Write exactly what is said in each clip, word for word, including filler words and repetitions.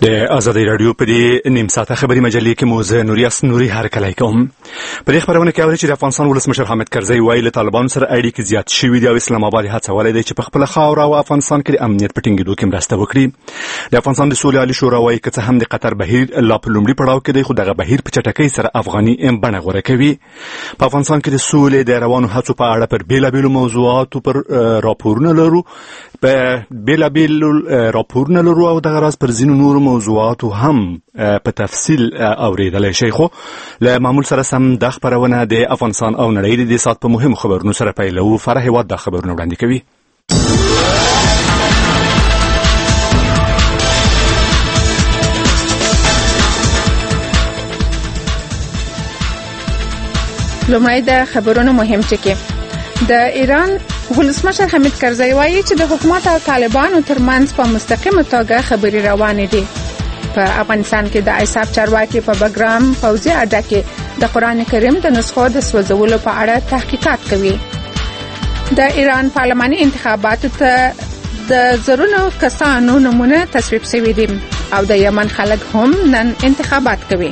د آزادۍ راډیو په دې نیم ساعته خبري مجلې کې مو زه نوریاس نوري هرکلی کوم. په دې خبرونه کې اورئ چې د افغانستان ولسمشر حامد کرزي وایي له طالبانو سره اړیکې زیات شوي دي او اسلام آباد هڅولی دی چې په خپله خاوره او افغانستان کې د امنیت په ټینګېدو کې مرسته وکړي. د افغانستان د سولې عالي شورا وایي که څه هم د قطر بهیر لا په لومړي پړاو کې دی، خو دغه بهیر په چټکۍ سره افغاني بڼه غوره کوي. په افغانستان کې د سولې د روانو هڅو په اړه پر بېلابېلو موضوعاتو پر راپورونه لرو په بېلابېلو راپورونه لرو او دغه راز پر ځینو نورو موضوعاتو هم په تفصیل اوریدلی شئ. خو له معمول سره سم دا خپرونه د افغانستان او نړۍ د دې ساعت په مهمو خبرونو سره پیلوو. فرح هیواد دا خبرونه وړاندې کوي. لومړی د خبرونو مهم ټکي. د ایران ولسمشر حامد کرزي وایي چې د حکومت او طالبانو ترمنځ په مستقیمه توګه خبرې روانې دي. په افغانستان کې د ایساف چارواکي په بګرام پوځي اډه کې د قرآن کریم د نسخو د سوځولو په اړه تحقیقات کوي. د ایران پارلماني انتخاباتو ته د زرونو کسانو نمونه تصویب شوي دي او د یمن خلک هم نن انتخابات کوي.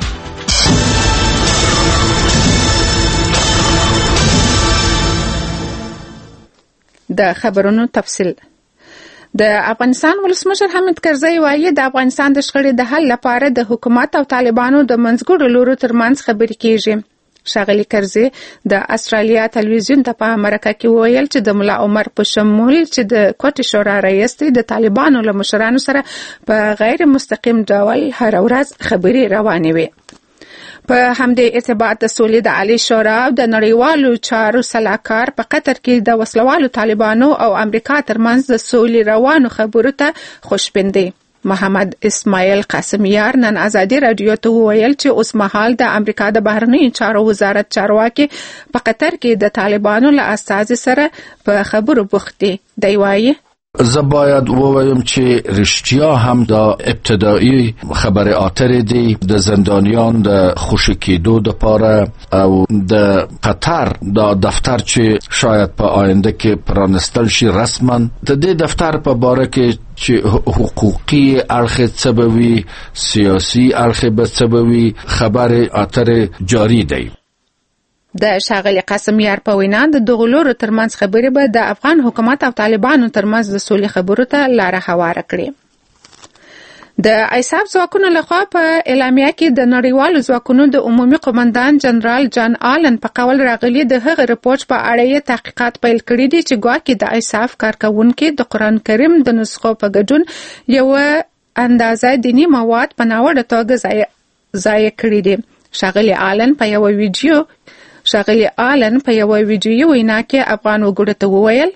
د خبرونو تفصیل. د افغانستان ولسمشر حامد کرزي وایي د افغانستان د شخړې د حل لپاره د حکومت او طالبانو د منځګړو لورو ترمنځ خبرې کیږي. ښاغلي کرزي د استرالیا تلویزیون ته په مرکه کې وویل چې د ملا عمر په شمول چې د کوټې شورا رئیس دی د طالبانو له مشرانو سره په غیر مستقیم ډول هر ورځ خبرې روانې وي. په همدې ارتباط د سولې د عالی شورا او د نړیوالو چارو سلاکار په قطر کې د وسلوالو طالبانو او امریکا ترمنځ د سولې روانو خبرو ته خوشبین دی. محمد اسماعیل قاسمیار نن آزادي راډیو ته وویل چې اوس مهال د امریکا د بهرنیو چارو وزارت چارواکي په قطر کې د طالبانو له استازي سره په خبرو بوخت دي. دی وایي زه باید ووایم چې رښتیا هم دا ابتدایي خبر آتر دی د زندانیان د خوشی کېدو دپاره او د قطر دا دفتر چې شاید په آینده کې پرانستل شي رسما د دې دفتر په باره کې چې حقوقي اړخ څه به وي، سیاسي اړخ به څه به وي، خبر آتر جاری دی. د ښاغلي قاسمیار په وینا د دغو لورو ترمنځ خبرې به د افغان حکومت او طالبانو ترمنځ د سولې خبرو ته لاره هواره کړي. د ایساف ځواکونو لخوا په اعلامیه کې د نړیوالو ځواکونو د عمومي قومندان جنرال جان آلن په قول راغلي د هغه رپورټ په اړه یې تحقیقات پیل کړي دي چې ګواکې د ایساف کارکوونکي د قرآن کریم د نسخو په ګډون یوه اندازه دینی مواد په ناوړه توګه ضایع کړي دي. ښاغلي آلن په یوه ویډیو ښاغلي آلن په یوه ویډیویي وینا کې افغان وګړو ته وویل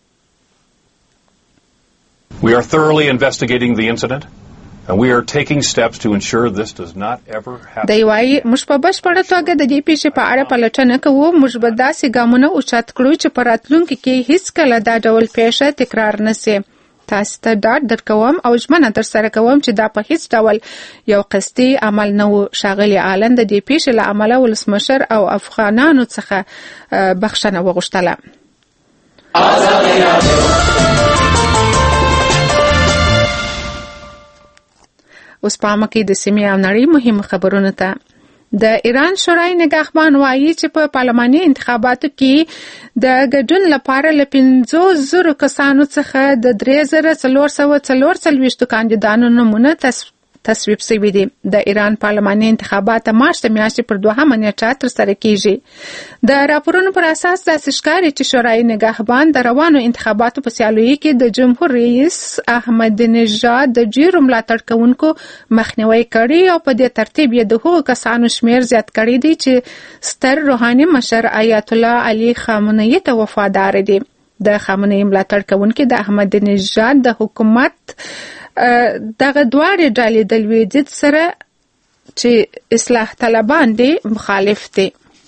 We are thoroughly investigating the incident and we are taking steps to ensure this does not ever happen. دی وایي موږ په بشپړه توګه د دې پیښې په اړه پلټنه کوو. موږ به داسې ګامونه اوچت کړو چې په راتلونکي کې هیڅکله دا ډول پیښه تکرار نشي. تاسو ته ډاډ درکوم او ژمنه در سره کوم چې دا په هیڅ ډول یو قصدي عمل نه و. ښاغلي آلن د دې پیښې له امله ولسمشر او افغانانو څخه بخښنه وغوښتله. اوس پام کوئ د سیمې او نړۍ مهمو خبرونو ته. د ایران شورای نگهبان وایي چې په پارلماني انتخاباتو کې د ګډون لپاره له پنځو زرو کسانو څخه د درې زره څلور سوه څلور څلوېښتو کاندیدانو نومونه تصویب شوي دي. د ایران پارلماني انتخابات مارچ د میاشتې پر دوهمه نیټه ترسره کیږي. د راپورونو پر اساس داسې ښکاري چې شورای نگهبان د روانو انتخاباتو په سیالیو کې د جمهور رئیس احمد نژاد د ډیرو ملاتړ کوونکو مخنیوی کړي او په دې ترتیب یې د هغو کسانو شمیر زیات کړی دی چې ستر روحاني مشر آیت الله علي خامنه‌ای ته وفادار دي. د خامنه‌ای ملاتړ کوونکي د احمد نژاد د حکومت دغه دواړې ډلې د لویدیځ سره چې اصلاح طلبان دي مخالف دي.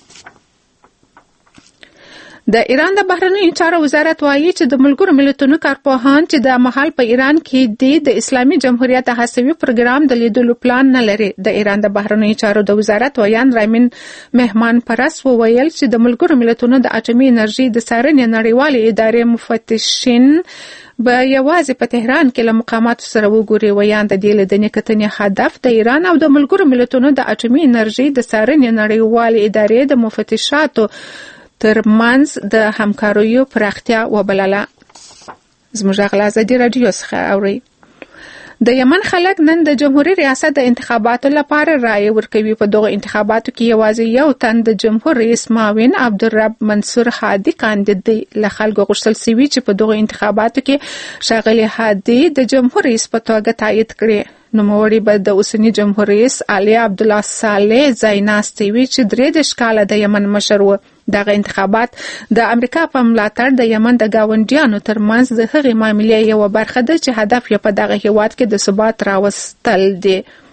د ایران د بهرنیو چارو وزارت وایي چې د ملګرو ملتونو کارپوهان چې د مهال په ایران کې دي د اسلامي جمهوریت هڅوي پروګرام د لیدلو پلان نه لري. د ایران د بهرنیو چارو د وزارت ویان رامین مهمان پرس وویل چې د ملګرو ملتونو د اټومي انرژي د څارنې نړیوالې ادارې مفتشین به یوازې په تهران کې له مقاماتو سره وګوري. ویان د دې لیدنې کتنې هدف د ایران او د ملګرو ملتونو د اټومي انرژي د څارنې نړیوالې ادارې د مفتشاتو ترمنځ د همکاریو پراختیا وبلله. زموږ غلا ازادي رادیو څخه اوري. د یمن خلک نن د جمهوریت ریاست د انتخاباتو لپاره رائے ورکوي. په دغه انتخاباتو کې یوازې یو تن د جمهور رئیس معاون عبدالرب منصور هادي کاندید دی. له خلکو غوښتل شوي چې په دغه انتخاباتو کې ښاغلي هادي د جمهور رئیس په توګه تایید کړي. نوموړی به د اوسني جمهور رئیس علي عبدالله صالح ځایناستی وي چې درې دېرش کاله د یمن مشر و. دغه انتخابات د امریکا په ملاتړ د یمن د ګاونډیانو ترمنځ د هغې معاملې یوه برخه ده چې هدف یې په دغه هیواد کې د ثبات راوستل دي.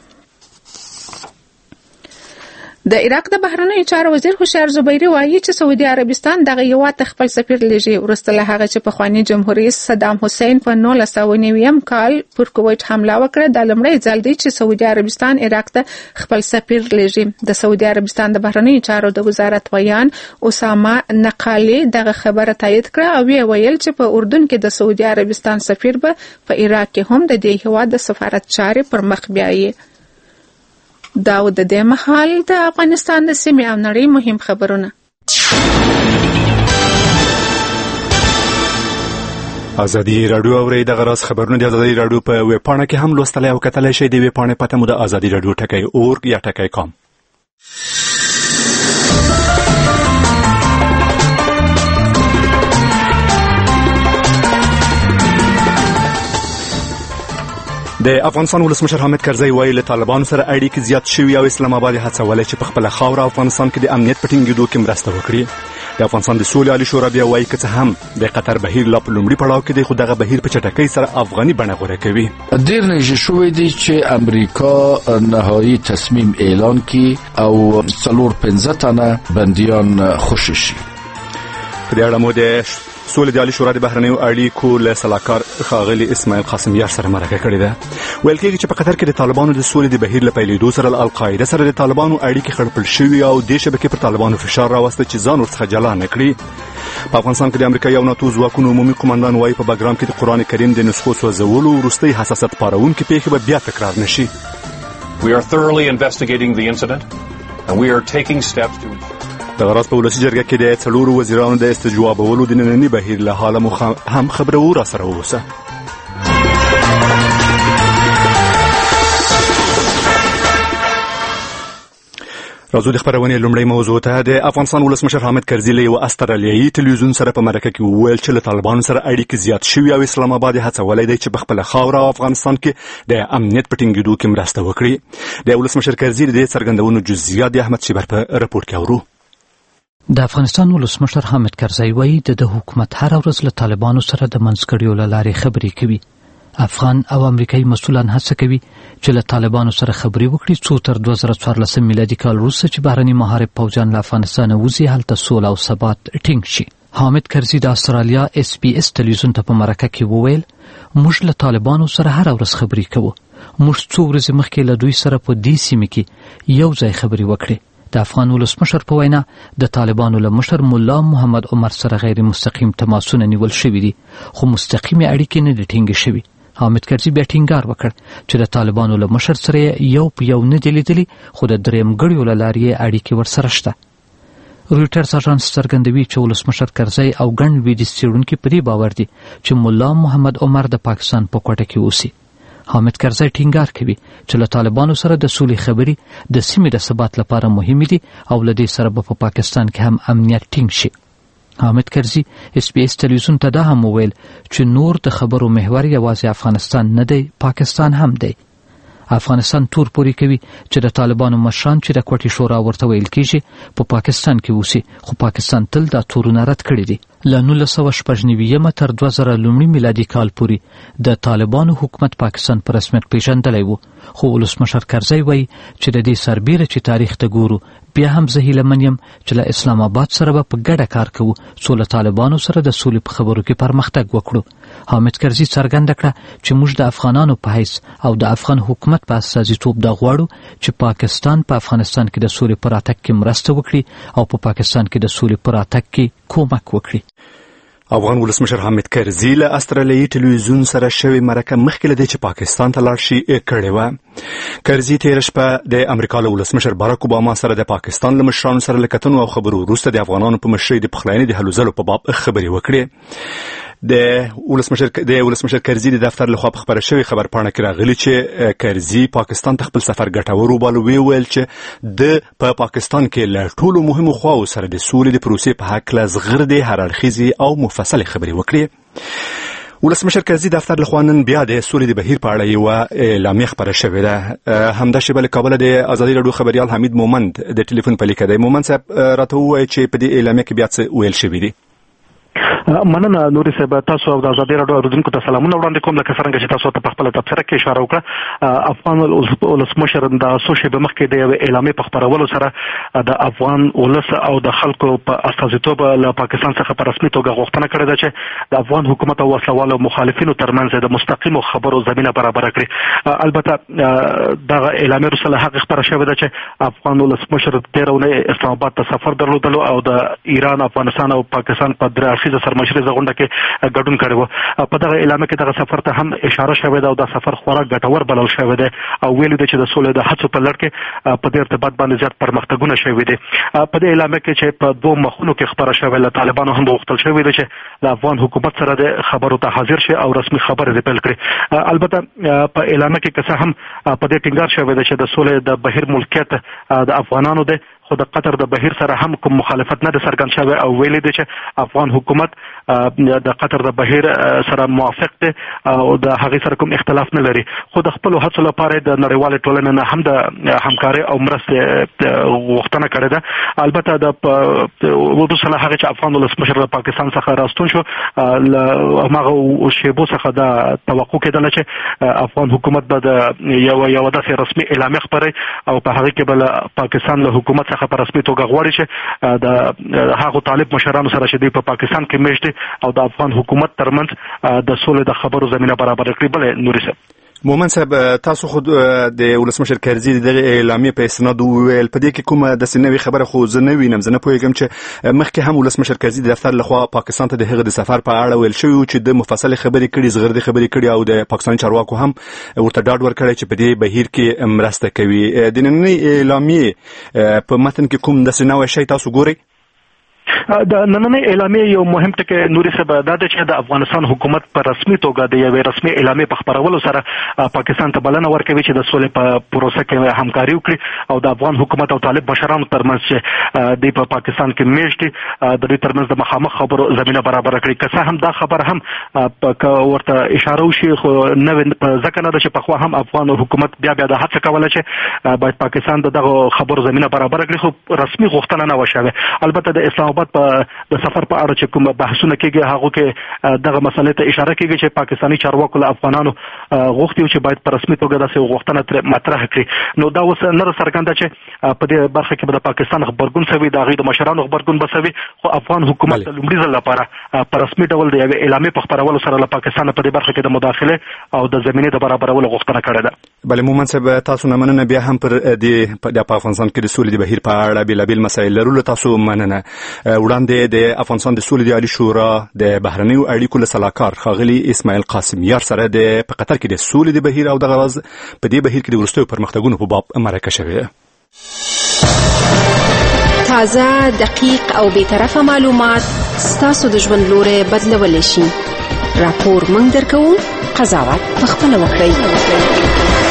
د عراق د بهرنیو چارو وزیر هوشیار زبیري وایي چې سعودي عربستان دغه هیواد ته خپل سفیر لېږي وروسته له هغه چې پخواني جمهور رئیس صدام حسین په نولس سوه نوي کال پر کویت حمله وکړه. دا لومړی ځل دی چې سعودي عربستان عراق ته خپل سفیر لېږي. د سعودي عربستان د بهرنیو چارو د وزارت ویان اسامه نقالي دغه خبره تایید کړه او ویې ویل چې په اردن کې د سعودي عربستان سفیر به په عراق کې هم د دې هیواد د سفارت چارې پر مخ بیایي. دا د دې مهال د افغانستان د سیمې او نړۍ مهم خبرونه. ازادي رادیو اوري د غراس خبرونه د ازادي رادیو په ویب پاڼه کې هم لوستلای او کتلای شئ. د ویب پاڼې پته مو د ازادي رادیو ټکی اورګ یا ټکی کام. د افغانستان ولسمشر حامد کرزی وایي له طالبانو سره اړیکې زیات شوي او اسلام آباد هڅولی چې په خپله خاوره افغانستان کې د امنیت په ټینګېدو کې مرسته وکړي. د افغانستان د سولې عالي شورا بیا وایي که څه هم د قطر بهیر لا په لومړي پړاو کې دی خو دغه بهیر په چټکۍ سره افغاني بڼه غوره کوي. ډېر نږدې شوی دی چې امریکا نهایي تصمیم اعلان کړي او څلور پنځه تنه بندیان خوشي شي. په دې اړه مو د سولې د عالي شورا د بهرنیو اړیکو له سلاکار ښاغلي اسماعیل قاسمیار سره مرکه کړې ده. ویل کېږي چې په قطر کې د طالبانو د سولې د بهیر له پیلېدو سره له القاعده سره د طالبانو اړیکې خړپړ شوي او دې شبکې پر طالبانو فشار راوسته چې ځان ورڅخه جلا نه کړي. په افغانستان کې د امریکایي او ناتو ځواکونو عمومي قمندان وایي په بګرام کې د قرآن کریم د نسخو سوځولو وروستۍ حساسیت پارونکې پیښې به بیا تکرار نه شي. We are thoroughly investigating the incident and we are taking steps to د غراس په ولسي جرګه کې د څلورو وزیرانو د استجوابولو د ننني بهیر له حاله مو هم خبرو را سره اوسه. راځو د خبرونې لومړی موضوع ته. د افغانستان ولسمشر حامد کرزي له یو استرالیایي تلویزیون سره په مرکه کې وویل چې له طالبانو سره اړیکې زیات شوي او اسلام آباد هڅولی دی چې په خپله خاوره او افغانستان کې د امنیت په ټینګېدو کې مرسته وکړي. د ولسمشر کرزي د دې څرګندونو جزئیات د احمد شیبر په رپورټ کې اورو. د افغانستان ولسمشر حامد کرزی وایي د د حکومت هر ورځ له طالبانو سره د منځګړیو له لارې خبرې کوي. افغان او امریکایي مسؤلان هڅه کوي چې له طالبانو سره خبرې وکړي څو تر دوه زره څوارلسم میلادي کال وروسته چې بهرني محارب پوځیان له افغانستانه وځي هلته سوله او ثبات ټینګ شي. حامد کرزي د استرالیا اس بي اس تلویزیون ته په مرکه کې وویل موږ له طالبانو سره هر ورځ خبرې کوو. موږ څو ورځې مخکې له دوی سره په دې سیمه کې یو ځای خبرې وکړې. د افغان ولسمشر په وینا د طالبانو له مشر مولا محمد عمر سره غیر مستقیم تماسونه نیول شوي دي خو مستقیمې اړیکې نه دي ټینګې شوي. حامد کرزي بیا ټینګار وکړ چې د طالبانو له مشر سره یو په یو نه دي لیدلي خو د درېیمګړیو له لارې یې اړیکې ورسره شته. رویټرز اژانس څرګندوي چې ولسمشر کرزي او ګڼ لویدیځ څېړونکي په دې باور دي چې مولا محمد عمر د پاکستان په کوټه کې اوسي. حامد کرزي ټینګار کوي چې له طالبانو سره د سولې خبرې د سیمې د ثبات لپاره مهمې دي او له دې سره به په پاکستان کې هم امنیت ټینګ شي. حامد کرزي اس بي اس تلویزیون ته دا هم وویل چې نور د خبرو محور یوازې افغانستان نه دی پاکستان هم دی. افغانستان تور پوري کوي چې د طالبانو مشران چې د کوټې شورا ورته ویل کېږي په پاکستان کې اوسي خو پاکستان تل دا تورونه رد کړي دي. له نولس سوه شپږ نوي تر دوه زره لومړي میلادي کال پورې د طالبانو حکومت پاکستان په رسمیت پیژندلی و خو ولسمشر کرزي وایي چې د دې سربیره چې تاریخ ته ګورو بیا هم زه هیله من یم چې له اسلام آباد سره به په ګډه کار کوو څو له طالبانو سره د سولې په خبرو کې پرمختګ وکړو. حامد کرزي څرګنده کړه چې موږ د افغانانو په حیث او د افغان حکومت په استازیتوب دا غواړو چې پاکستان په افغانستان کې د سولې په راتګ کې مرسته وکړي او په پاکستان کې د سولې په راتګ کې کومک وکړي. افغان ولسمشر حامد کرزي له استرالیایي ټلویزیون سره شوی مرکه مخکې لدی چې پاکستان ته لاړ شي کړې و. کرزي تیر شپه د امریکا له ولسمشر باراک اوباما سره د پاکستان له مشرانو سره لکتنو او خبرو وروسته د افغانانو په مشرۍ د پخلاینې د هلو ځلو په باب خبرې وکړې. د ولسمشر د ولسمشر کرزي د دفتر لخوا په خبره شوی خبر پاڼه کې راغلی چې کرزي پاکستان ته خپل سفر ګټور وباله، ویل چې د په پاکستان کې له ټولو مهمو خواو سره د سولې د پروسې په حق له زغردي هررخیزي او مفصل خبرې وکړي. ولسمشر کرزي دفتر لخوا نن بیا د سولې د بهیر په اړه یو اعلامیه خبره شوې ده. همدا شیبه له کابل د ازادي راډیو خبريال حمید مومند د ټلیفون په لیکه دی. مومند صاحب راته ووایي چې په دې اعلامیه کې بیا څه ویل شوی دی. مننه نوري صاحب، تاسو او د ازادي راډیو اوریدونکو ته سلامونه وړاندې کوم. لکه څنګه چې تاسو ته په خپل تبصره کې اشاره وکړه، افغان ولسمشر د څو شیبې مخکې د اعلامیې په خبرولو سره د افغان ولس او د خلکو په استازیتوب له پاکستان څخه په رسمي توګه غوښتنه کړې ده چې د افغان حکومت او وسلوالو مخالفینو ترمنځ د مستقیمو خبرو زمینه برابر کړي. البته دغه اعلامیه وروسته له هغه خبره شوې ده چې افغان ولسمشر تېره اونۍ اسلام آباد ته سفر درلودلو او د ایران، افغانستان او پاکستان په درې اړخیزه سرمشري غونډه کې ګډون کړی و. په دغه اعلامیه کې دغه سفر ته هم اشاره شوې ده او دا سفر خورا ګټور بلل شوی دی او ویلي دی چې د سولې د هڅو په لړ کې په دې ارتباط باندې زیات پرمختګونه شوي دي. په دې اعلامیه کې چې په دوه مخونو کې خبره شوې، له طالبانو هم غوښتل شوی دی چې د افغان حکومت سره د خبرو ته حاضر شي او رسمي خبرې پیل کړي. البته په اعلامیه کې که څه هم په دې ټینګار شوی دی چې د سولې د بهیر ملکیت د افغانانو دی، خو د قطر د بهیر سره هم کوم مخالفت نه د څرګند شوی او ویلي دی چې افغان حکومت د قطر د بهیر سره موافق دی او د هغې سره کوم اختلاف نه لري، خو د خپلو هڅو لپاره د نړیوالې ټولنې نه هم د همکارۍ او مرستې غوښتنه کړې ده. البته د وروسته له هغې چې افغان ولسمشر د پاکستان څخه راستون شو، له هماغه شیبو څخه دا توقع کېدله چې افغان حکومت به د یوه یوه داسې رسمي اعلامیه خپروي او په هغې کې به له پاکستان له حکومت څخه په رسمي توګه غواړي چې د هغو طالب مشرانو سره چې دوی په پاکستان کې میشت دي او د افغان حکومت ترمنځ د سولې د خبرو زمینه برابر کړي. بلې نوري صاحب، مومن صاحب، تاسو خود د ولسمشر کرزي د اعلامیې په اسناد ویل په دې کې کومه د سنوي خبره خو زه نه وینم. زه نه پوهیږم چې مخکې هم ولسمشر کرزي د دفتر لخوا پاکستان ته د هغه د سفر په اړه ویل شوی چې د مفصل خبرې کړي، زغردي خبرې کړي او د پاکستاني چارواکو هم ورته ډاډ ورکړی چې په دې بهیر کې مرسته کوي. د نننۍ اعلامیې په متن کې کوم د سنوي شی تاسو ګورئ؟ د نننۍ اعلامیې یو مهم ټکی نوري صاحب دا ده چې د افغانستان حکومت په رسمي توګه د یوې رسمي اعلامیې په خپرولو سره پاکستان ته بلنه ورکوي چې د سولې په پروسه کې همکاري وکړي او د افغان حکومت او طالب مشرانو ترمنځ چې دوی په پاکستان کې میشت دي د دوی ترمنځ د مخامخ خبرو زمینه برابر کړي. که څه هم دا خبر هم ورته اشاره وشي، خو نوې ځکه نه ده چې پخوا هم افغان حکومت بیا بیا د هڅه کوله چې باید پاکستان د دغه خبرو زمینه برابر کړي، خو رسمي غوښتنه نه وه شوې. البته د اسلام آباد په د سفر په اړه چې کوم بحثونه کېږي هغه کې دغه مسلې ته اشاره کېږي چې پاکستاني چارواکو له افغانانو غوښتي چې باید په رسمي توګه داسې غوښتنه مطرح کړي. نو دا اوس نه څرګنده چې په دې برخه کې به د پاکستان خبرګون سوي، د هغې د مشرانو خبرګون به سوي، خو افغان حکومت د لومړي ځل لپاره په رسمي ډول د یوې اعلامیې په خپرولو سره له پاکستان په دې برخه کې د مداخلې او د زمینې د برابرولو غوښتنه کړې ده. بله مومن صاحب، تاسو نه مننه. بیا هم پر دې په افغانستان کې د سولې د بهیر په اړه بېلابېل مسایل لرلو تاسو مننه. وړاندې د افغانستان د سولې د عالی شورا د بهرنیو اړیکو له سلاکار ښاغلي اسماعیل قاسمیار سره د په قطر کې د سولې د بهیر او د غرض په دې بهیر کې د وروستیو پرمختګونو په باب مرکه شوې. تازه، دقیق او بیطرفه معلومات ستاسو د ژوند لوري بدلولی شي. راپور موږ درکوو، قضاوت پخپله وکړئ.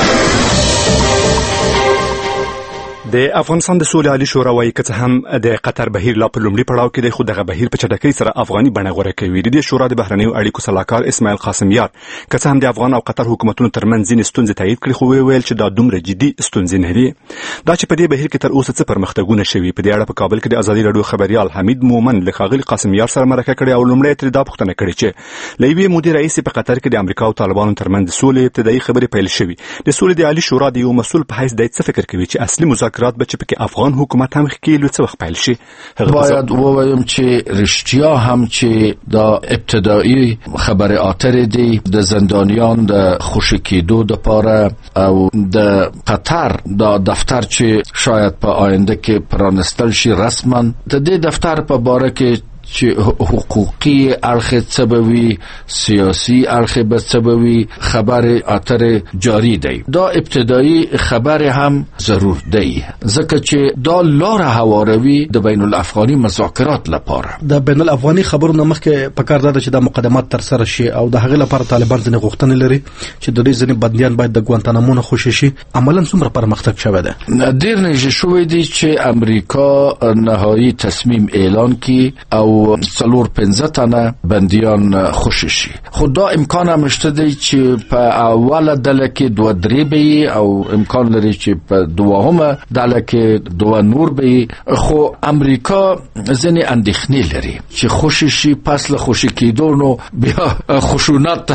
د افغانستان د سولې عالی شورا وايي که څه هم د قطر بهیر لا په لومړي پړاو کې دی، خو دغه بهیر په چټکۍ سره افغاني بڼه غوره کوي. د دې شورا د بهرنیو اړیکو سلاکار اسماعیل قاسمیار که څه هم د افغان او قطر حکومتونو ترمنځ ځینې ستونزې تایید کړي، خو ویل چې دا دومره جدي ستونزې نه دي. دا چې په دې بهیر کې تر اوسه څه پرمختګونه شوي، په دې اړه په کابل کې د ازادي راډیو خبريال حمید مومند له ښاغلي قاسمیار سره مرکه کړې او لومړی ترې دا پوښتنه کړې چې له یوې مودې راهیسې په قطر کې د امریکا او طالبانو ترمنځ د سولې ابتدایي خبرې پیل شوي. د سولې د عالی شورا د یو مسؤل په حیث دی څه فکر کوي چې اصلي مذاکرات به چې پکې افغان حکومت هم خېلو څه وخت پیل شي؟ باید ووایم چې رښتیا هم چې دا ابتدایي خبر اتر دی د زندانیان د خوشی کېدو لپاره او د قطر دا دفتر چې شاید په آینده کې پرانستل شي رسما، د دې دفتر په باره کې چې حقوقي اړخ څه به وي، سیاسي اړخ به څه به وي، خبر اتر جاری دی. دا ابتدایي خبر هم ضرور دی ځکه چې دا لار هواروي د بین الافغاني مذاکرات لپاره. د بین الافغاني خبرونو مخکې پکار ده چې د مقدمات تر سره شي او د هغې لپاره طالبان ځینې غوښتنې لري چې د دې ځینې بندیان باید د ګوانتانامو نه خوشي شي. عملاً څومره پرمختګ شوی دی؟ ډېر نږدې شوی دی چې امریکا نهایي تصمیم اعلان کړي او څلور پنځه تنه بندیان خوشي شي. خو دا امکان هم شته دی چې په اوله ډله کې دوه درې به او امکان لري چې په دوهمه ډله کې دوه نور به. خو امریکا ځینې اندېښنې لري چې خوشي شي، پس له خوشي کېدو نو بیا خشونت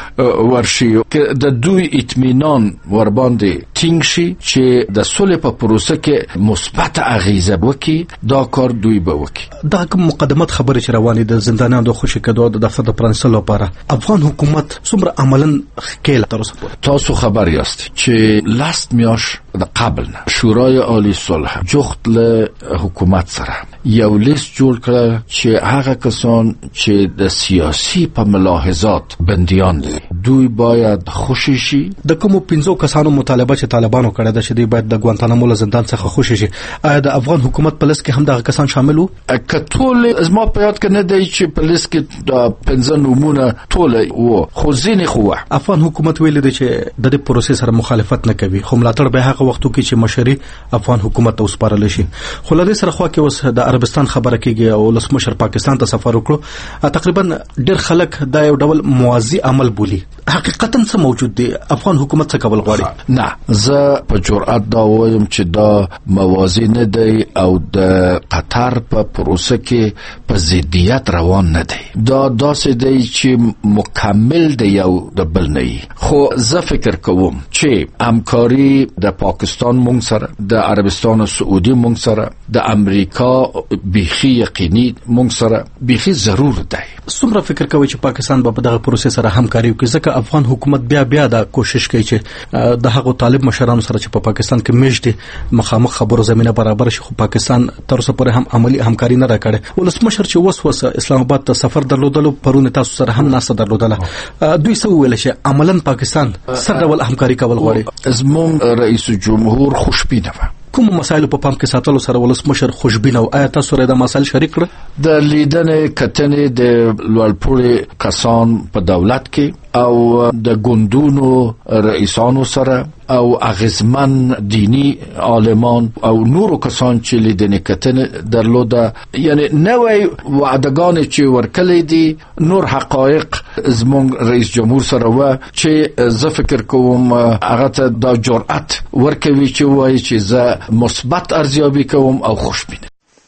ورشي، که د دوی اطمینان ورباندې ټینګ شي چې د صلح په پروسه کې مثبت اغیزه وکړي، دا کار دوی به وکړي. دا کوم مقدمات خبرې چې روانې د زندانیانو د خوشي کېدو د دفتر د پرانیستلو لپاره افغان حکومت څومره عملاً ښکېله تر اوسه پورې؟ تاسو خبر یاست چې لاست میاش د قبل نه شورای عالی صلح جوخت له حکومت سره یو لیست جوړ کړ چې هغه کسان چې د سیاسي په ملاحظات بندیان دي دوی باید خوشي شي. د کومو پنځو کسانو مطالبه چې طالبانو کړې ده چې دوی باید د ګوانتانامو له زندان څخه خوشي شي، آیا د افغان حکومت په لیست کې هم دغه کسان شامل وو؟ که ټول زما په یاد کې نه دی چې په لیست کې د پنځه نومونه ټول وو، خو ځینې خو افغان حکومت ویل دی چې د دې پروسې سره مخالفت نه کوي، خو ملاتړ به هغه وختو کې چې مشري افغان حکومت ته وسپارل شي. خو له دې سره خو کې اوس د عربستان خبره کیږي او ولسمشر پاکستان ته سفر وکړو. تقریبا ډېر خلک دا یو ډول موازی عمل بولي. حقیقتا څه موجود دی؟ افغان حکومت څه کول غواړي؟ نه، زه په جرأت دا وایم چې دا موازی نه دی او د قطر په پروسه کې په ضدیت روان نه دی. دا داسې دی چې مکمل دی یو د بل نه. خو زه فکر کوم چې همکاري د پاکستان مونږ سره، د عربستان او سعودي مونږ سره، د امریکا بیخي یقیني مونږ سره بیخي ضرور دی. څومره فکر کوي چې پاکستان به په دغه پروسې سره همکاري وکړي؟ ځکه افغان حکومت بیا بیا دا کوشش کوي چې د هغو طالب مشرانو سره چې په پاکستان کې میشته مخامخ خبرو زمينه برابر شي، خو پاکستان تر اوسه پورې هم عملی همکاري نه راکړي. ولسمشر چې وس وس اسلام آباد ته سفر درلودلو، پرونه تاسو سره هم ناسه درلودله، دوی څه ویل چې عملاً پاکستان سره ول همکاري کول غواړي؟ زموږ رئیس جمهور خوشبینه و. کوم مسایل په پام کې ساتلو سره ولسمشر خوشبینه او آیا تاسو سره د مسایل شریک کړ؟ د لیدنې کتنې د لوړپوړي کسان په دولت کې او د ګوندونو رئیسانو سره او اغیزمن دینی عالمان او نورو کسان چې لیدنې کتنې درلوده، یعنی نوې وعدهګانې چې ورکلې دي، نور حقایق زموږ رئیس جمهور سره و چې زه فکر کوم هغه ته دا جرأت ورکوي چې وایي چې زه مثبت ارزیابي کوم او خوشبینه.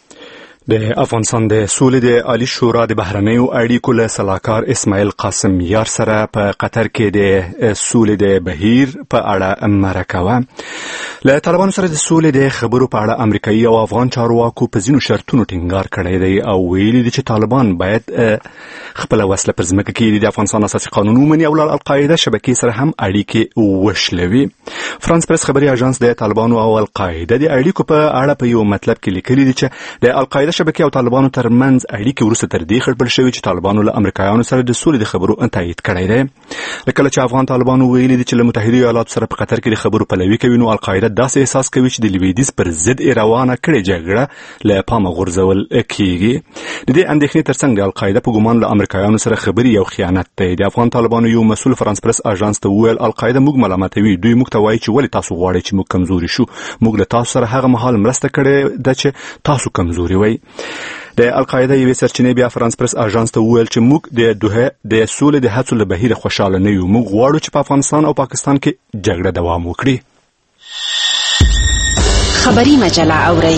د افغانستان د سولې د عالی شورا د بهرنیو اړیکو له سلاکار اسماعیل قاسم یار سره په قطر کې د سولې د بهیر په اړه مرکه وه. له طالبانو سره د سولې د خبرو په اړه امریکایي او افغان چارواکو په ځینو شرطونو ټینګار کړی دی او ویلي دي چې طالبان باید خپله وسله پر ځمکه کې د افغانستان اساسي قانون ومني او له القاعده شبکې سره هم اړیکې وشلوي. فرانس پریس خبري اژانس د طالبانو او القاعده د اړیکو په اړه په یو مطلب کې لیکلي دي چې د القاعده شبکې او طالبانو ترمنځ اړیکې وروسته تر دې خړپړ شوي چې طالبانو له امریکایانو سره د سولې د خبرو تایید کړی دی. لکه چې افغان طالبانو ویلي دي چې له متحده ایالاتو سره په قطر کې د خبرو پلوي کوي، نو القاعده داسې احساس کوي چې د لویدیځ پر ضد روانه کړې جګړه له پامه غورځول کیږي. د دې اندېښنې ترڅنګ د القاعده په ګومان له امریکایانو سره خبرې یو خیانت دی. د افغان طالبانو یو مسؤل فرانس پریس اژانس ته وویل القاعده موږ ملامتوي، دوی موږ ته وایي چې ولې تاسو غواړئ چې موږ کمزوري شو، موږ له تاسو سره هغه مهال مرسته کړې ده چې تاسو کمزوري وئ. د القاعده یوې سرچینې بیا فرانس پریس اژانس ته وویل چې موږ د دوه د سولې د هڅو له بهیره خوشاله نه یو، موږ غواړو چې په افغانستان او پاکستان کې جګړه دوام وکړي. خبری مجله اورئ.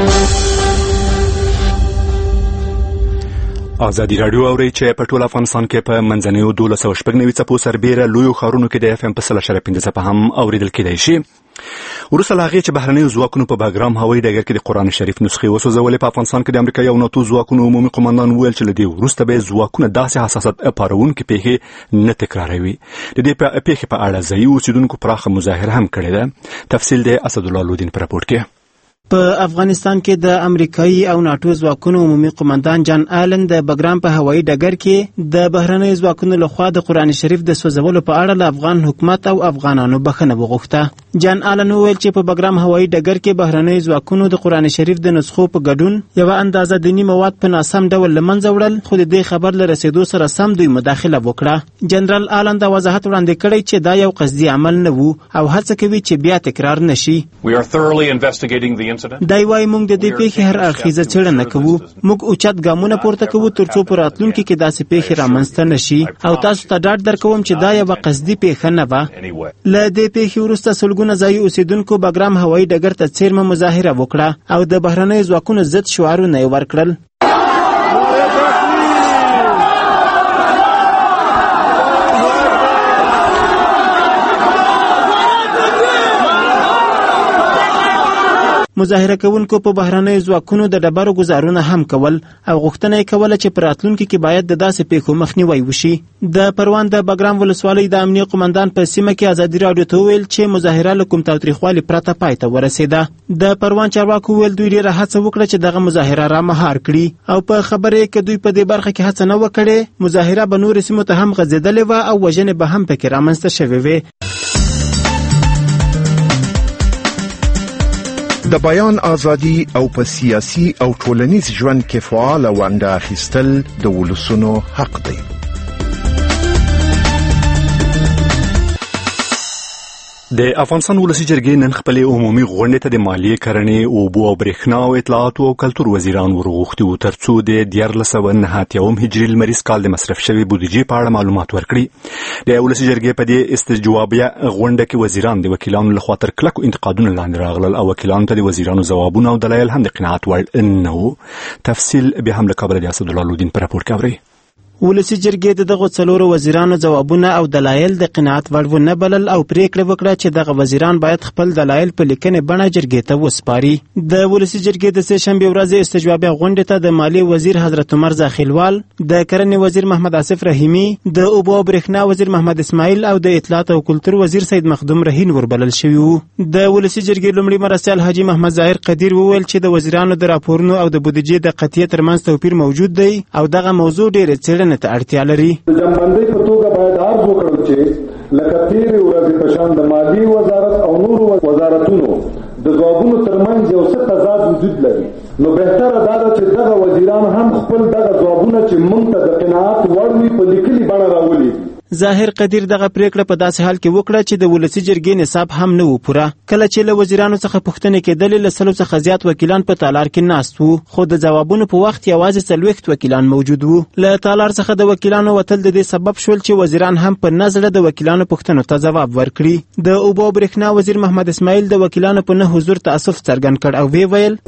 ازادي راډیو اوري چې په ټول افغانستان کې په منځنیو دولس سوه شپږ نوي څپو سربیره لویو ښارونو کې د اف ام په سل اشاریه پنځه څپه هم اوریدل کېدای شي. وروسته له هغې چې بهرنیو ځواکونو په باګرام هوایي ډګر کې د قرآن شریف نسخې وسوځولې، په افغانستان کې د امریکایي او ناتو ځواکونو عمومي قماندان وویل چې له دې وروسته به ځواکونه داسې حساسیت پاروونکې پیښې نه تکراروي. د دې پیښې په اړه ځایي اوسېدونکو پراخه مظاهره هم کړې ده. تفصیل د اسدالله لودین په راپورټ کې. په افغانستان کې د امریکایي او ناتو ځواکونو عمومي قومندان جان آلن د بګرام په هوایي ډګر کې د بهرنۍ ځواکونو لخوا د قرآن شریف د سوځولو په اړه له افغان حکومت او افغانانو بخښنه وغوښته. جان آلن وویل چې په بګرام هوایي ډګر کې بهرنۍ ځواکونو د قرآن شریف د نسخو په ګډون یوه اندازه دیني مواد په ناسم ډول له منځه وړل، خو د دې خبر له رسېدو سره سم دوی مداخله وکړه. جنرال آلن دا وضاحت وړاندې کړی چې دا یو قصدي عمل نه و او هڅه کوي چې بیا تکرار نشي. دای وايي موږ د دې پیښې هر اړخیزه څېړنه کوو. موږ اوچت ګامونه پورته کوو ترڅو په راتلونکي کې داسې پیښې رامنځته نشي او تاسو ته ډاډ درکوم چې دا یوه قصدي پیښه نه وه. له دې پیښې وروسته سلګونه ځایي اوسېدونکو بګرام هوایي ډګر ته څیرمه مظاهره وکړه او د بهرنیو ځواکونو ضد شعارونه یې ورکړل. مظاهره کوونکو په بهرنیو ځواکونو د ډبرو ګزارونه هم کول او غوښتنه یې کوله چې په راتلونکي کې باید د داسې پیښو مخنیوی وشي. د پروان د بګرام ولسوالۍ د امنیه قومندان په سیمه کې ازادي راډیو ته وویل چې مظاهره له کوم تاوتریخوالي پرته پای ته ورسېده. د پروان چارواکو وویل دوی ډېره هڅه وکړه چې دغه مظاهره رامهار کړي او په خبره یې که دوی په دې برخه کې هڅه نه وکړې مظاهره به نورې سیمو ته هم غځېدلې وه او وژنې به هم پکې رامنځته شوې وې. د بیان ازادي او په سیاسي او ټولنیز ژوند کې فعال ونډه اخیستل د ولسونو حق دی. د افغانستان ولسی جرګې نن خپل عمومي غونډې ته د مالیې، کرنې، اوبو او برېښنا او اطلاعات او کلتور وزیران ورغوښتي وو ترڅو د دیارلس سوه نهه اتیاوم هجري لمریز کال د مصرف شوي بودیجې په اړه معلومات ورکړي. د ولسی جرګې په دې استجوابیه غونډه کې وزیران د وکیلانو لخوا تر کلکو انتقادونو لاندې راغلل او وکیلانو ته د وزیرانو ځوابونه او دلایل هم د قناعت وړ نه وو. تفصیل به هم له کابل د اسدالله لودین په راپور کې اورئ. ولسی جرګې د دغو څلورو وزیرانو ځوابونه او دلایل د قناعت وړ ونه بلل او پریکړه وکړه چې دغه وزیران باید خپل دلایل په لیکنې بڼه جرګې ته وسپاري. د ولسی جرګې د سه شنبې ورځې استجوابیه غونډې ته د مالیې وزیر حضرت عمر زاخیلوال، د کرنې وزیر محمد آصف رحیمي، د اوبو او برېښنا وزیر محمد اسماعیل او د اطلاعات او کلتور وزیر سید مخدوم رهین وربلل شوي وو. د ولسی جرګې لومړي مرستیال حاجي محمد ظاهر قدیر وویل چې د وزیرانو د راپورونو او د بودیجې د قطعیت ترمنځ توپیر موجود دی او دغه موضوع ډېرې څېړنې ته اړتیا لري. د جنبندۍ په توګه باید عرض وکړم چې لکه تېرې ورځې په شان د مالیې وزارت او نورو وزارتونو د ځوابونو ترمنځ یو څه تضاد وجود لري، نو بهتره دا ده چې دغه وزیران هم خپل دغه ځوابونه چې موږ ته د قناعت وړ وي په لیکلي بڼه راولي. ظاهر قدیر دغه پریکړه په داسې حال کې وکړه چې د ولسی جرګې نصاب هم نه و پوره. کله چې له وزیرانو څخه پوښتنې کېدلې له سلو څخه زیات وکیلان په تالار کې ناست وو، خو د ځوابونو په وخت یوازې څلوېښت وکیلان موجود وو. له تالار څخه د وکیلانو وتل د دې سبب شول چې وزیران هم په نزړه د وکیلانو پوښتنو ته ځواب ورکړي. د اوبو او برېښنا وزیر محمد اسماعیل د وکیلانو په نه حضور تاسف څرګند کړ او وی ویل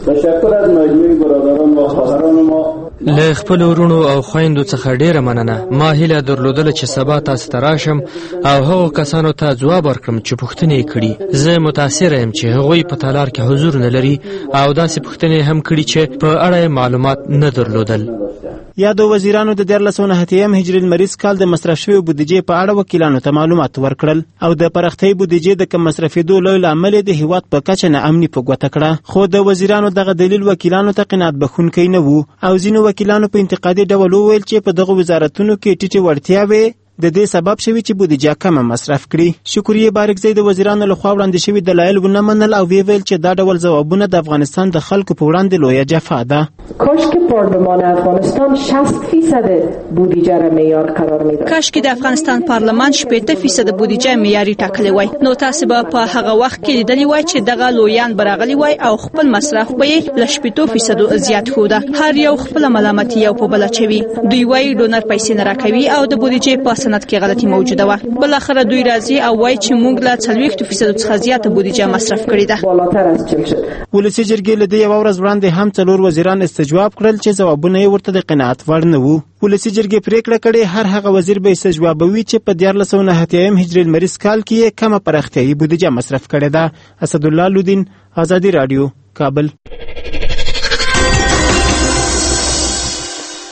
له خپل ورونو او خويندو څخه ډیره مننه. ما هیله درلودله چې سبا تاسو ته راشم او هغو کسانو ته ځواب ورکړم چې پوښتنې یې کړي. زه متاثره یم چې هغوی په تالار کې حضور نه لري او داسې پوښتنې هم کړي چې په اړه معلومات نه درلودل. یادو وزیرانو د دیارلس سوه نهه اتیایم هجري لمریز کال د مصرف شوي بودیجې په اړه وکیلانو ته معلومات ورکړل او د پراختیايي بودیجې د کم مصرفېدو لوی لامل د هیواد په کچه ناامني په ګوته کړه. خو د وزیرانو دغه دلیل وکیلانو ته قناعت بخښونکی نه و او ځینو وکیلانو په انتقادي ډول وویل چې په دغو وزارتونو کې ټیټې وړتیاوې د دې سبب شوي چې بودیجه کمه مصرف کړي. شکریه بارکزی د وزیرانو لخوا وړاندې شوي دلایل ونه منل او وی ویل چې دا ډول ځوابونه د افغانستان د خلکو په وړاندې لویه جفا ده. کاش که پارلمان افغانستان شصت فیصد بودیجه را معیار قرار میداد. کاش که د افغانستان پارلمان شپږ فیصد بودیجه معیاري ټاکلی وای، نو تاسو به په هغه وخت کې لیدلی وای چې دغه لویان براغلی وای او خپل مصرف به له شپږ فیصد زیات خوده. هر یو خپل ملامتي او په بل چوي. دوی وای ډونر پیسې نه راکوي او د بودیجې په سند کې غلطي موجوده و. بل اخر دوی راځي او وای چې موږ له څلوېښت فیصد څخه زیاته بودیجه مصرف کړې ده. ولسی جرګې له دې یو ورځ وړاندې هم څلور وزیران استجواب کړل چې ځوابونه یې ورته د قناعت وړ نه وو. ولسی جرګې پریکړه کړې هر هغه وزیر به استجوابوي چې په دیارلس سوه نهه اتیایم هجري لمریز کال کې یې کمه پراختیايي بودیجه مصرف کړې ده. اسدالله لودین، ازادي راډیو، کابل.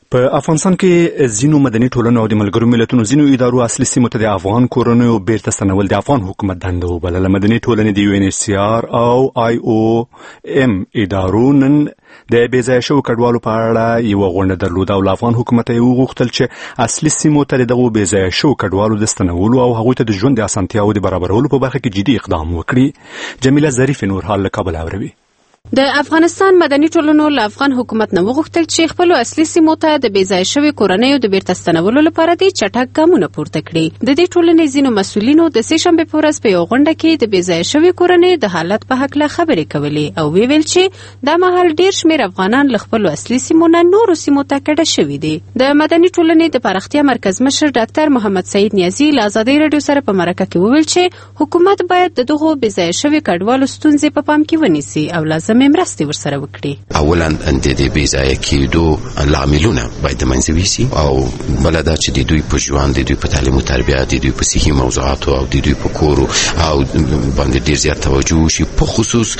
په افغانستان کې ځینو مدني ټولنو او د ملګرو ملتونو ځینو ادارو اصلي سیمو ته د افغان کورنیو بیرته ستنول د افغان حکومت دنده وبلله. مدني ټولنې د یو ان ایچ سی آر او آی او ام ادارو نن د بېځایه شوو کډوالو په اړه یوه غونډه درلوده او له افغان حکومت یې وغوښتل چې اصلي سیمو ته د دغو بېځایه شوو کډوالو د ستنولو او هغوی ته د ژوند د اسانتیاوو د برابرولو په برخه کې جدي اقدام وکړي. جمیله ظریف نور حال له کابل اوروي. د افغانستان مدني ټولنو له افغان حکومت نه وغوښتل چې خپل اصلي سیمو ته د بېځایه شوي کورنیو د بیرته ستنولو لپاره د چټک ګامونه پورته کړي. د دې ټولنې ځینو مسؤلینو د سې شنبې په ورځ په یوه غونډه کې د بېځایه شوي کورنیو د حالت په هکله خبرې کولې او ویل چې دا مهال ډېر شمېر افغانان له خپلو اصلي سیمو نه نورو سیمو ته کډه شوي دي. د مدني ټولنې د پراختیا مرکز مشر ډاکټر محمد سعید نیازي له ازادۍ راډیو سره په مرکه کې وویل چې حکومت باید د دغو بېځایه شوي کډوالو ستونزې په پام کې ونیسي او لازمې مرستې ورسره وکړي. اولا د دې بېځایه کېدو لاملونه باید د منځه ویسي او بله دا چې د دوی په ژوند، د دوی په تعلیم او تربیت، د دوی په صحي موضوعاتو او د دوی په کور او باندې ډېر زیات توجه وشي. په خصوص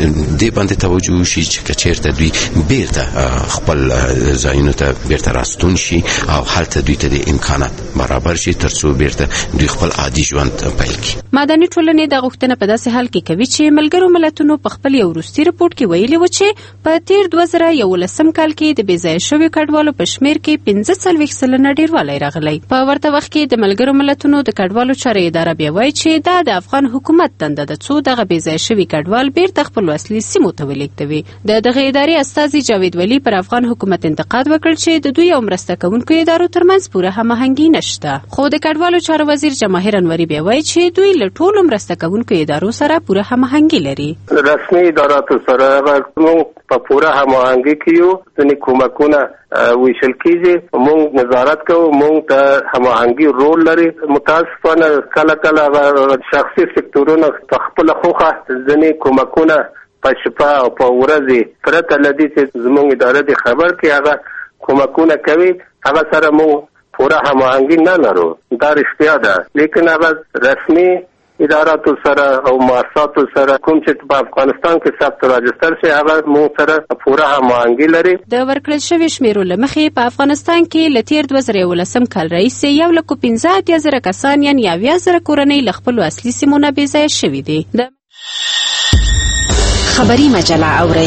دې باندې توجه وشي چې که چېرته دوی بیرته خپل ځایونو ته بیرته راستون شي او هلته دوی ته د امکانات برابر شي تر څو بیرته دوی خپل عادي ژوند پیل کړي. مدني ټولنې دا غوښتنه په داسې حال کې کوي چې ملګرو ملتونو په خپل یو وروستي رپورټ کې ویلي و چې په تیر دوه زره یولسم کال کې د بېځایه شویو کډوالو په شمېر کې پنځه څلوېښت سلنه ډېروالی راغلی. په ورته وخت کې د ملګرو ملتونو د کډوالو چارې اداره بیا وایي چې دا د افغان حکومت دنده ده څو دغه بېځایه شوي کډوال بیرته خپلو اصلي سیمو ته ولېږدوي. د دغه ادارې استازي جاوید ولی پر افغان حکومت انتقاد وکړ چې د دوی او مرسته کوونکو ادارو ترمنځ پوره هماهنګي نشته. خو د کډوالو چارو وزیر جماهیر انوري بیا وایي چې دوی له ټولو مرسته کوونکو ادارو سره پوره هماهنګي لري. رسمي اداراتو سره په پوره هماهنګي کې یو ځینې کومکونه ویشل کېږي، موږ نظارت کوو، موږ ته هماهنګي رول لري. متاسفانه کله کله شخصي سکتورونه په خپله خوښه ځینې کومکونه په شپه او په ورځې پرته له دې چې زموږ اداره د خبر کې هغه کومکونه کوي، هغه سره موږ پوره هماهنګي نه لرو. دا رښتیا ده، لیکن هغه رسمي اداراتو سره او مؤسساتو سره کوم چې په افغانستان کې ثبت راجستر شي هغه موږ سره پوره هماهنګي لري. د ورکړل شوي شمیرو له مخې په افغانستان کې له تیر دوه زره یولسم کال راهیسې یو لکو پنځه اتیا زره کسان یعنې اویا زره کورنۍ له خپلو اصلي سیمو نه بېځایه شوي دي. خبري مجله اورئ.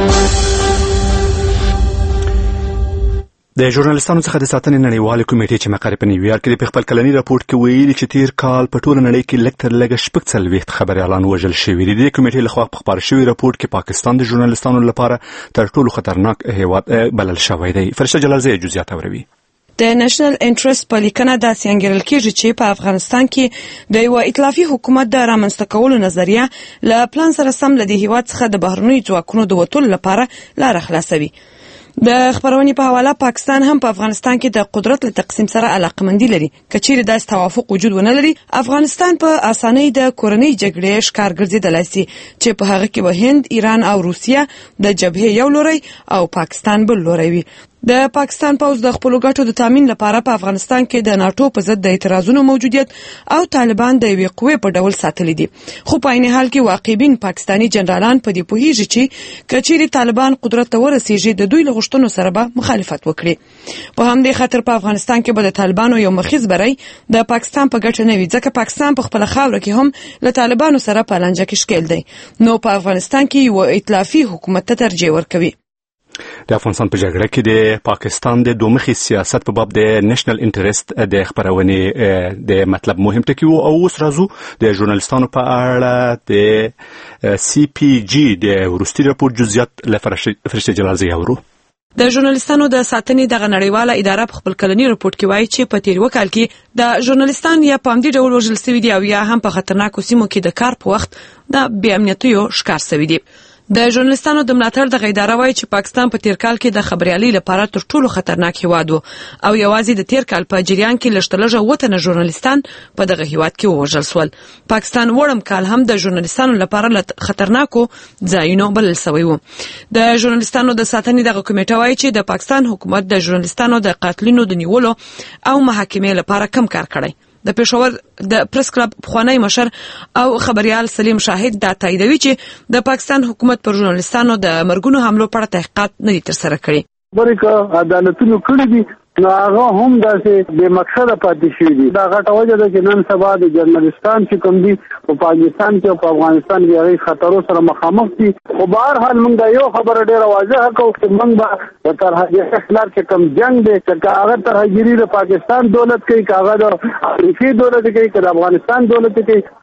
د ژورنالستانو څخه د ساتنې نړیوالې کمیټې چې مقر په نیویارک کې په خپل کلني راپورټ کې ویلي چې تیر کال په ټوله نړۍ کې لږ تر لږه شپږ څلوېښت خبریالان وژل شوي دي. د دې کمیټې لخوا په خپاره شوي راپورټ کې پاکستان د ژورنالستانو لپاره تر ټولو خطرناک هیواد بلل شوی دی. فرشته جلالزی جزئیات اوروي. د نېشنل انټرست په لیکنه داسې انګیرل کېږي چې په افغانستان کې د یو ائتلافي حکومت د رامنځته کولو نظریه له پلان سره سم له دې هیواد څخه د بهرنیو ځواکونو د وتلو لپاره لاره خلاصوي. د خبرونې په حواله پاکستان هم په افغانستان کې د قدرت له تقسیم سره علاقمندي لري. که چیرې داسې توافق وجود ونه لري، افغانستان په اسانۍ د کورنۍ جګړې ښکار ګرځېدلی سي چې په هغه کې به هند، ایران او روسیه د جبهې یو لوری او پاکستان بل لوری وي. د پاکستان پوځ د خپلو ګټو د تامین لپاره په افغانستان کې د ناټو په ضد د اعتراضونو موجودیت او طالبان د یوې قوې په ډول ساتلي دي. خو په عین حال کې واقعبین پاکستاني جنرالان په دې پوهیږي چې که چیرې طالبان قدرت ته ورسیږي د دوی له غوښتنو سره به مخالفت وکړي. په همدې خاطر په افغانستان کې به د طالبانو یو مخیز بری د پاکستان په ګټه نه وي، ځکه پاکستان په خپله خاوره کې هم له طالبانو سره په لانجه کې ښکېل دی، نو په افغانستان کې یو ائتلافي حکومت ته ترجیح ورکوي. د افغانستان په جګړه کې د پاکستان د دومخي سیاست په باب د نېشنل انټرست د خبرونې د مطلب مهم ټکی وو او اوس راځو د ژورنالستانو په اړه د سی پی جی د وروستي راپور جزئیات له فرشته جلالزی اورو. د ژورنالستانو د ساتنې دغه نړیواله اداره په خپل کلني راپورټ کې وایي چې په تیر وکال کې د ژورنالستان یا په همدې ډول وژل سوي دي او یا هم په خطرناکو سیمو کې د کار په وخت د بې امنیتیو ښکار سوي دي. د ژورنالستانو د ملاتړ دغه اداره وایي چې پاکستان په تیر کال کې د خبریالۍ لپاره تر ټولو خطرناک هیواد و او یوازې د تیر کال په جریان کې لږ تر لږه اووه تنه ژورنالستان په دغه هیواد کې ووژل شول. پاکستان وړم کال هم د ژورنالستانو لپاره له خطرناکو ځایونو بلل سوی و. د ژورنالستانو د ساتنې دغه کمیټه وایي چې د پاکستان حکومت د ژورنالستانو د قاتلینو د نیولو او محاکمې لپاره کم کار کړی. د پېښور د پریس کلب پخوانی مشر او خبريال سلیم شاهد دا تاییدوي چې د پاکستان حکومت پر ژورنالستانو د مرګونو حملو په اړه تحقیقات نه دي ترسره کړي. برکه عدالتونو کړی دي نو هغه هم داسې بې مقصده پاتې شوي دي. دا غټه وجه ده چې نن سبا د جرنالستان چې کوم دي په پاکستان کې او په افغانستان کې هغې خطرو سره مخامخ دي. خو بهرحال موږ دا یو خبره ډېره واضحه کوو چې موږ به د ترهګرۍ خلاف چې کوم جنګ دی که هغه ترهګري د پاکستان دولت کوي که هغه د امریکې دولت کوي که د افغانستان دولت کوي